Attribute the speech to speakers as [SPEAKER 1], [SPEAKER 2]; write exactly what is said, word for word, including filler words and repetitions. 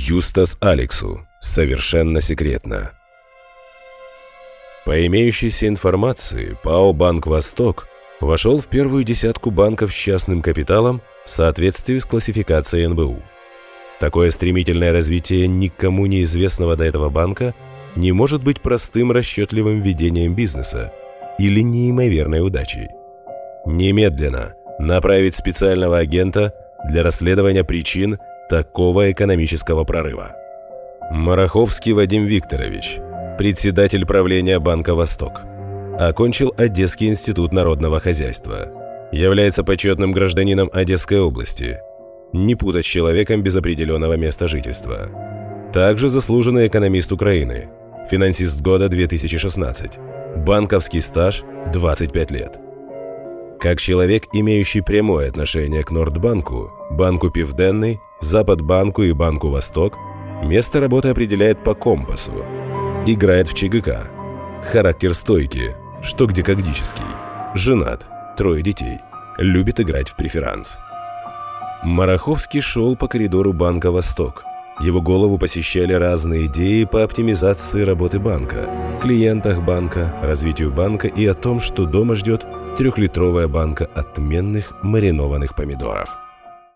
[SPEAKER 1] Юстас Алексу. Совершенно секретно. По имеющейся информации, ПАО «Банк Восток» вошел в первую десятку банков с частным капиталом в соответствии с классификацией эн бэ у. Такое стремительное развитие никому неизвестного до этого банка не может быть простым расчетливым ведением бизнеса или неимоверной удачей. Немедленно направить специального агента для расследования причин такого экономического прорыва. Мараховский Вадим Викторович, председатель правления Банка «Восток». Окончил Одесский институт народного хозяйства. Является почетным гражданином Одесской области. Не путать с человеком без определенного места жительства. Также заслуженный экономист Украины. Финансист года две тысячи шестнадцать. Банковский стаж двадцать пять лет. Как человек, имеющий прямое отношение к Нордбанку, Банку Південний, Западбанку и Банку Восток, место работы определяет по компасу. Играет в че гэ ка. Характер стойкий, что где когдический. Женат, трое детей. Любит играть в преферанс. Мараховский шел по коридору Банка Восток. Его голову посещали разные идеи по оптимизации работы банка, клиентах банка, развитию банка и о том, что дома ждет трехлитровая банка отменных маринованных помидоров.